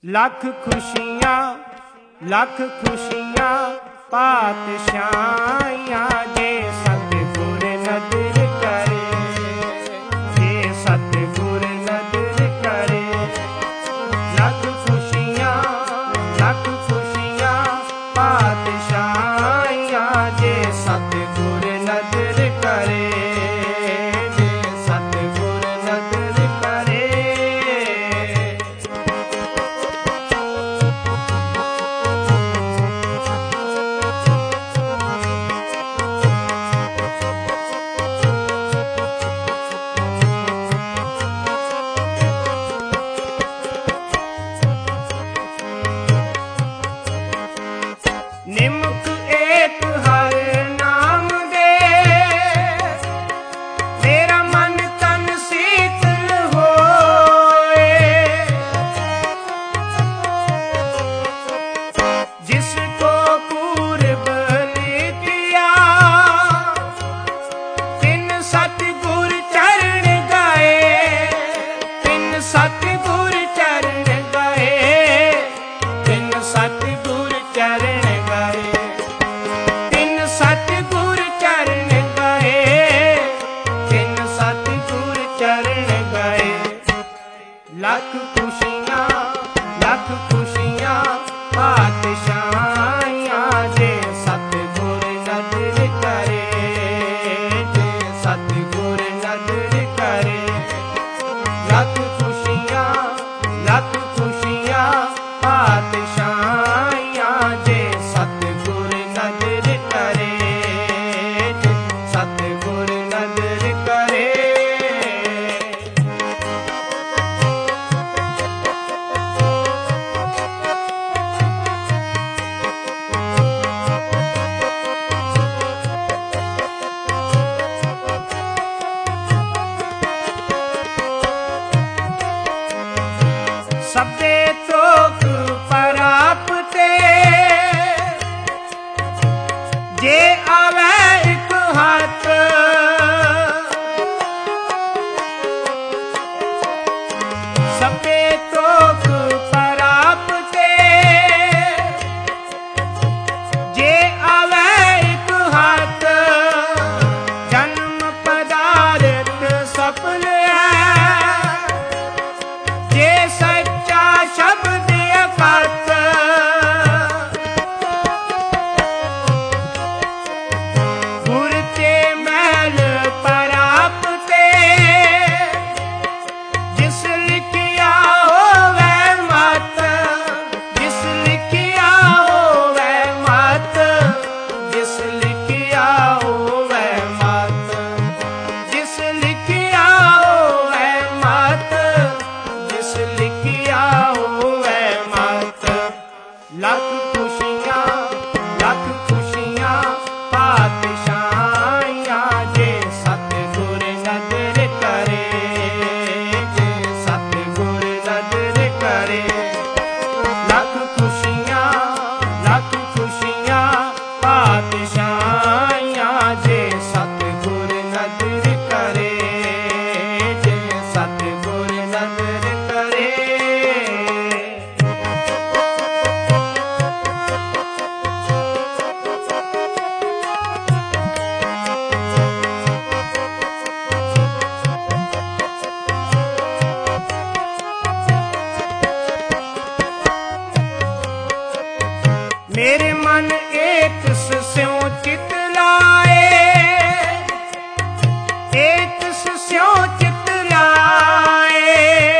ਲੱਖ ਖੁਸ਼ੀਆਂ ਪਾਤਸ਼ਾਹੀਆਂ ਜੇ ਸਤਿਗੁਰ ਨਦਰ ਕਰੇ, ਜੇ ਸਤਿਗੁਰ ਨਦਰ ਕਰੇ। ਲੱਖ ਖੁਸ਼ੀਆਂ ਪਾਤਸ਼ਾਹੀਆਂ ਜੇ ਸਤਿਗੁਰ ਨਦਰ ਕਰੇ, ਜੇ ਸਤਿਗੁਰ ਨਦਰ ਕਰੇ। ਨਿਮਕ ਏਕ ਹਰ ਨਾਮ ਦੇ, ਮੇਰਾ ਮਨ ਤਨ ਸੀਤਲ ਹੋਏ। ਜਿਸ ਕੋ ਪੂਰਬ ਨੀਤਿਆ, ਤਿਨ ਸਤਿਗੁਰ ਚਰਨ ਗਾਏ, ਤਿਨ ਸਤਿਗੁਰ ਚਰਨ ਗਾਏ, ਤਿਨ ਸਤਿਗੁਰ ਚਰਨ ਗਾਏ, ਤਿਨ ਸਤਿਗੁਰ ਚਰਨ ਗਾਏ, ਤਿਨ ਸਤਿਗੁਰ ਚਰਨ ਗਾਏ। ਲੱਖ ਖੁਸ਼ੀਆਂ ਪਾਤਸ਼ਾਹੀਆਂ ਜੇ ਸਤਿਗੁਰ ਨਦਰ ਕਰੇ, ਜੇ ਸਤਿਗੁਰ ਨਦਰ ਕਰੇ। ਲੱਖ ਖੁਸ਼ੀਆਂ ਪਾਤਸ਼ਾਹੀਆਂ ਜੇ ਸਤਿਗੁਰ ਨਦਰ ਕਰੇ, ਜੇ ਸਤਿਗੁਰ ਨਦਰ ਕਰੇ। ਸਭੇ ਤੋਕ ਪਰਾਪਤੇ, ਜੇ ਆਵੈ ਇਕ ਹੱਥ। ਸਭੇ ਤੋਕ ਪਰਾਪਤੇ, ਜੇ ਆਵੈ ਇਕ ਹੱਥ। ਜਨਮ ਪਦਾਰਥ ਸਫਲ ਹੈ, ਜੇ ਸੱਚਾ ਸ਼ਬਦ ਅਕਥ। ਗੁਰ ਤੇ ਮਹਿਲ ਪਰਾਪਤੇ, ਜਿਸ ਲਿਖਿਆ ਹੋਵੈ ਮਤ, ਜਿਸ ਲਿਖਿਆ ਹੋਵੈ ਮਤ, ਜਿਸ ਲਿਖਿਆ ਹੋਵੈ ਮਤ, ਜਿਸ ਲਿਖਿਆ ਹੋਵੈ ਮਤ, ਜਿਸ ਲਿਖਿਆ ਹੋਵੈ ਮਤ। ਲੱਖ ਖੁਸ਼ੀਆਂ ਪਾਤਸ਼ਾਹੀਆਂ ਜੇ ਸਤਿਗੁਰ ਨਦਰ ਕਰੇ, ਜੇ ਸਤਿਗੁਰ ਨਦਰ ਕਰੇ। ਲੱਖ ਖੁਸ਼ੀਆਂ ਪਾਤਸ਼ਾਹੀਆਂ ਜੇ ਸਤਿਗੁਰ ਨਦਰ ਕਰੇ, ਜੇ ਸਤਿਗੁਰ ਨਦਰ ਕਰੇ। ਮੇਰੇ ਮਨ ਏਕ ਸਿਉ ਚਿਤ ਲਾਏ, ਏਕ ਸਿਉ ਚਿਤ ਲਾਏ।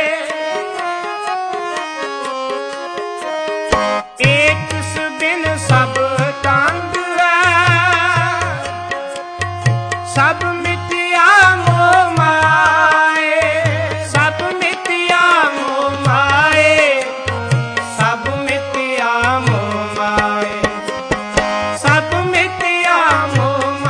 ਏਕ ਬਿਨ ਸਭ ਤੰਗ ਹੈ, ਸਭ ਮਿਟਿਆ ਮੋਹ ਮਾਏ, ਸਭ ਮਿਟਿਆ ਮੋਹ ਮਾਏ, ਸਭ ਮਿਟਿਆ ਮੋਹ ਮਾਏ, ਸਭ ਮਿਟਿਆ ਮੋਹ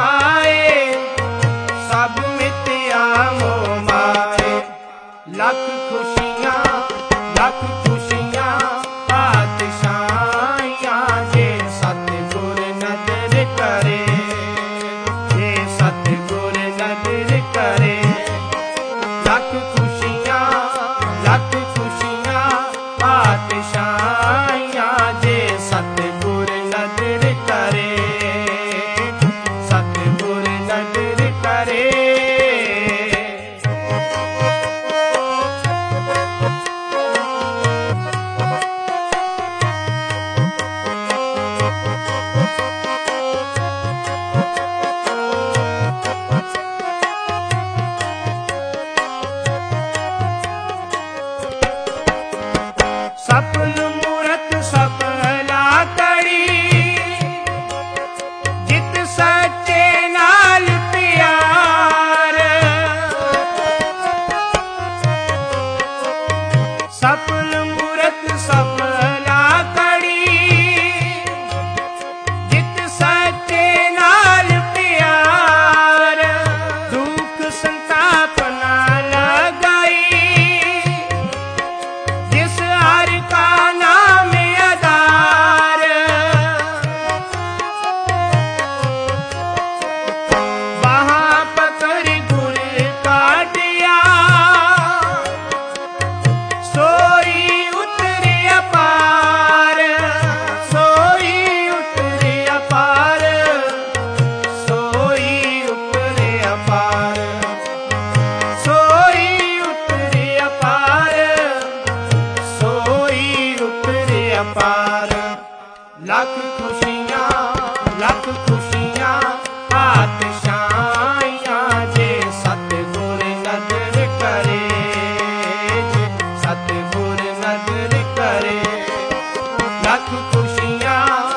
ਅਪਾਰ। ਲੱਖ ਖੁਸ਼ੀਆਂ ਲੱਖ ਖੁਸ਼ੀਆਂ ਪਾਤਸ਼ਾਹੀਆਂ ਜੇ ਸਤਿਗੁਰ ਨਦਰ ਕਰੇ, ਜੇ ਸਤਿਗੁਰ ਨਦਰ ਕਰੇ। ਲੱਖ ਖੁਸ਼ੀਆਂ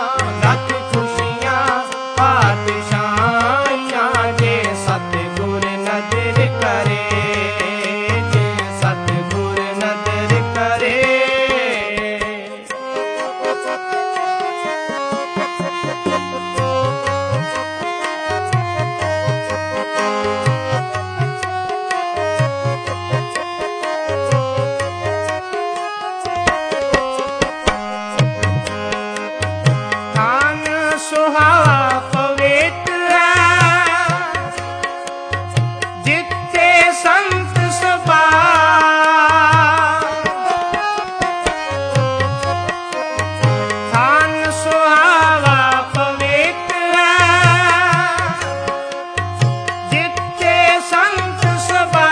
ਪਾਤਸ਼ਾਹੀਆਂ ਜੇ ਸਤਿਗੁਰ ਨਦਰ ਕਰੇ, ਜੇ ਸਤਿਗੁਰ ਨਦਰ ਕਰੇ। ਸੁਹਾਵਾ ਪਵਿੱਤਰ ਜਿੱਥੇ ਸੰਤ ਸਭਾ, ਥਾਨ ਸੁਹਾਵਾ ਪਵਿੱਤਰ ਜਿੱਥੇ ਸੰਤ ਸਭਾ।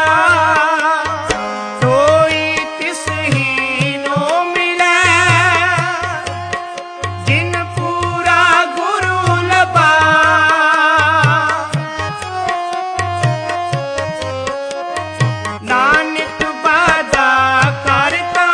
ਕੋਈ ਤਿਸ ਹੀ ਨੋ ਮਿਲੈ ਜਿਨ ਨਾਨਕ ਬਾਦਾ ਕਰਤਾ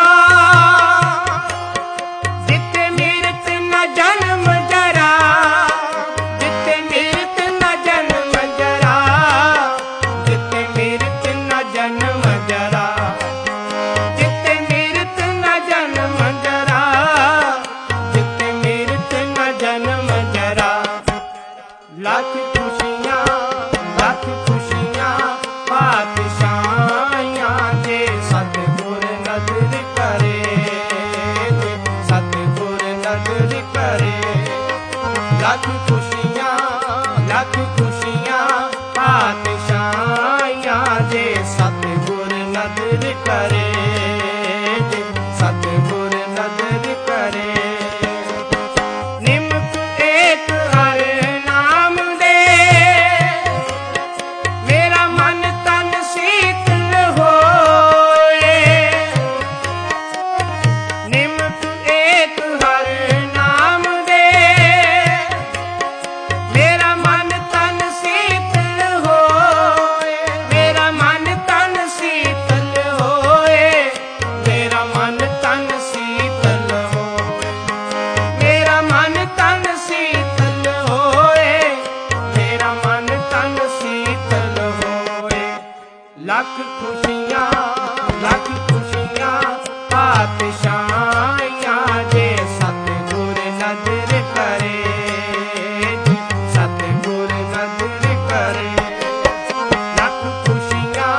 ਜਿੱਥੇ ਮਿਰਤ ਨ ਜਨਮ ਜਰਾ, ਜਿੱਥੇ ਮਿਰਤ ਨ ਜਨਮ ਜਰਾ, ਜਿੱਥੇ ਮਿਰਤ ਨ ਜਨਮ ਜਰਾ, ਜਿੱਥੇ ਮਿਰਤ ਨ ਜਨਮ ਜਰਾ, ਜਿੱਥੇ ਮਿਰਤ ਨ ਜਨਮ ਜਰਾ। ਲੱਖ ਖੁਸ਼ੀਆਂ ਪਾਤਸ਼ਾਹੀਆਂ ਜੇ ਸਤਿਗੁਰ ਨਦਰ ਕਰੇ, ਜੇ ਸਤਿਗੁਰ ਨਦਰ ਕਰੇ। ਲੱਖ ਖੁਸ਼ੀਆਂ ਪਾਤਸ਼ਾਹੀਆਂ ਜੇ ਸਤਿਗੁਰ ਨਦਰ ਕਰੇ, ਜੇ ਸਤਿਗੁਰ ਨਦਰ ਕਰੇ। ਨਿਮਕ ਏਕ ਹਰਿ ਨਾਮ ਦੇ ਮੇਰਾ ਮਨ ਤਨ ਸੀਤਲ ਹੋਏ। ਨਿਮਕ ਏਕ ਹਰਿ ਨਾਮ ਦੇ ਮੇਰਾ ਮਨ ਤਨ ਸੀਤਲ ਹੋਏ, ਮੇਰਾ ਮਨ ਤਨ ਸੀਤਲ ਹੋਏ, ਮੇਰਾ ਮਨ ਤਨ ਸੀਤਲ ਹੋਏ, ਮੇਰਾ ਮਨ ਤਨ ਸੀਤਲ ਹੋਏ, ਮੇਰਾ ਮਨ ਤਨ ਸੀਤਲ ਹੋਏ। ਲੱਖ ਖੁਸ਼ੀਆਂ ਪਾਤਸ਼ਾਹੀਆਂ ਜੇ ਸਤਿਗੁਰ ਨਦਰ ਕਰੇ, ਜੇ ਸਤਿਗੁਰ ਨਦਰ ਕਰੇ। ਲੱਖ ਖੁਸ਼ੀਆਂ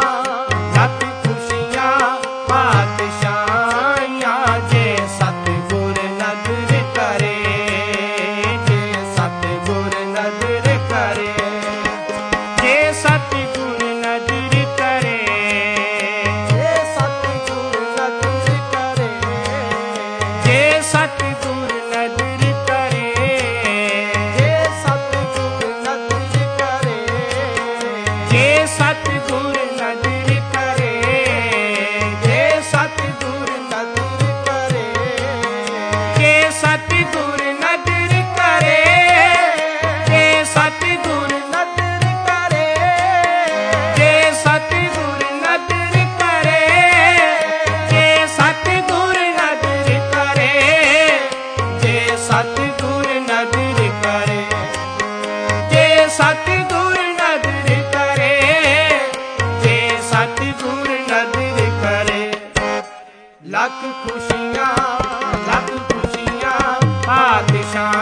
ਪਾਤਸ਼ਾਹੀਆਂ ਜੇ ਸਤਿਗੁਰ ਨਦਰ ਕਰੇ, ਜੇ ਸਤਿਗੁਰ ਨਦਰ ਕਰੇ। ਜੇ ਸਤਿਗੁਰ ਨਦਰ ਕਰੇ, ਜੇ ਸਤਿਗੁਰ ਨਦਰ ਕਰੇ, ਜੇ ਸਤਿਗੁਰ ਨਦਰ ਕਰੇ, ਜੇ ਸਤਿਗੁਰ ਨਦਰ ਕਰੇ, ਜੇ ਸਤਿਗੁਰ ਨਦਰ ਕਰੇ, ਜੇ ਸਤਿਗੁਰ ਨਦਰ ਕਰੇ, ਜੇ ਸਤਿਗੁਰ ਨਦਰ ਕਰੇ, ਜੇ ਸਤਿਗੁਰ ਨਦਰ ਕਰੇ, ਜੇ ਸਤਿਗੁਰ ਨਦਰ ਕਰੇ, ਜੇ ਸਤਿਗੁਰ ਨਦਰ ਕਰੇ, ਜੇ ਸਤਿਗੁਰ ਨਦਰ ਕਰੇ, ਜੇ ਸਤਿਗੁਰ ਨਦਰ ਕਰੇ, ਜੇ ਸਤਿਗੁਰ ਨਦਰ ਕਰੇ। ਲੱਖ ਖੁਸ਼ੀਆਂ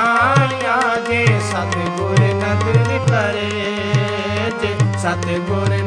ਪਾਤਸ਼ਾਹੀਆਂ ਜੇ ਸਤਿਗੁਰ ਨਦਰ ਕਰੇ, ਜੇ ਸਤਿਗੁਰ